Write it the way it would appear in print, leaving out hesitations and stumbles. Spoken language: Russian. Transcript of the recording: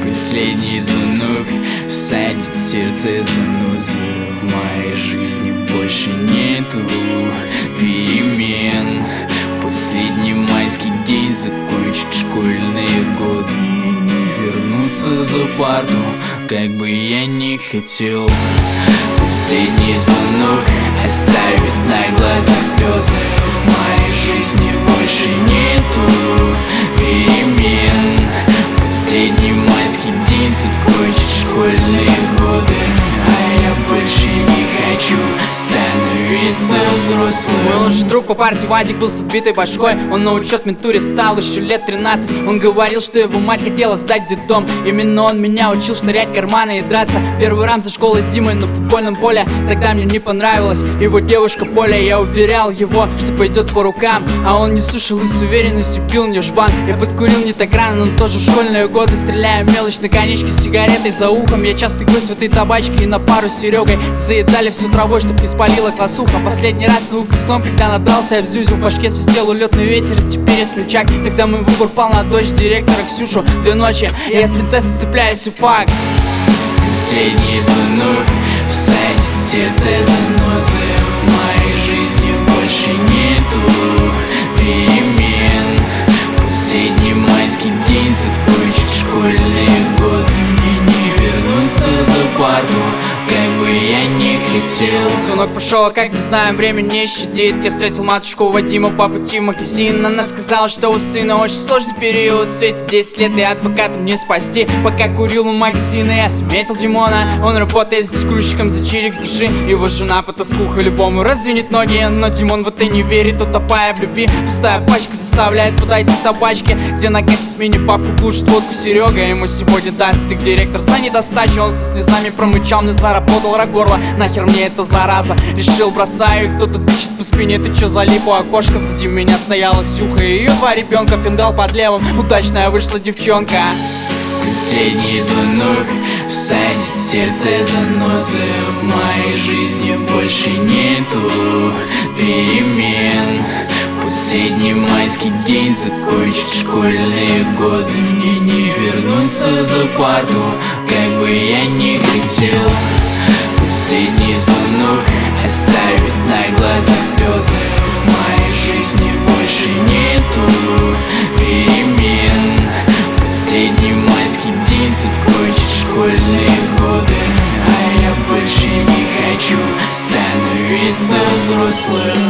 Последний звонок всадит в сердце занозу. В моей жизни больше нету перемен. Последний майский день, закончить школьные годы. Мне не вернуться за парту, как бы я не хотел. Последний звонок оставит на глазах слезы. В моей жизни больше нету перемен. Последний майский день, закончить школьные годы. А я больше не хочу становиться взрослым. Мой лучший друг по партии Вадик был с отбитой башкой. Он на учет в ментуре встал еще лет 13. Он говорил, что его мать хотела сдать в детдом. Именно он меня учил шнырять карманы и драться. Первый рам за школой с Димой на футбольном поле. Тогда мне не понравилась его девушка Поля. Я уверял его, что пойдет по рукам, а он не слушал и с уверенностью бил мне в жбан. Я подкурил не так рано, но тоже в школьные годы. Стреляю мелочь на конечке с сигаретой за ухом. Я частый гость в этой табачке и на пару с Серегой заедали всю травой, чтоб не спалила классуха. Последний раз на выпускном, когда надрался я в зюзю, в башке свистел улетный ветер, и теперь я смельчак. Тогда мой выбор пал на дочь директора Ксюшу. 2 ночи я с принцессой цепляюсь и факт. Последний звонок всадит в сердце занозы. В моей жизни больше нету перемен. Последний майский день, закончить школьные годы. Мне не вернуться за парту, как бы я не хотел. Звонок пошел, а как мы знаем, время не щадит. Я встретил матушку Вадима по пути в магазин. Она сказала, что у сына очень сложный период. Светит 10 лет и адвокатом не спасти. Пока курил у магазина, я заметил Димона. Он работает с грузчиком за чирик с души. Его жена потаскуха любому раздвинет ноги. Но Димон в это не верит, утопая в любви. Пустая пачка заставляет подойти к табачке, где на кассе с мини-папку глушит водку Серега. Ему сегодня даст их директор за недостачу. Он со слезами промычал, мне заработал рак горла. Нахер мне это зараза, решил бросаю. И кто-то тычет по спине, ты чё залип у окошка? Сзади меня стояла Ксюха и ее 2 ребенка. Финдал под левым, удачная вышла девчонка. Последний звонок всадит в сердце занозы. В моей жизни больше нету перемен. Последний майский день, закончить школьные годы. Мне не вернуться за парту, как бы я не хотел. Последний звонок оставит на глазах слезы. В моей жизни больше нету перемен. Последний майский день, закончить школьные годы. А я больше не хочу становиться взрослым.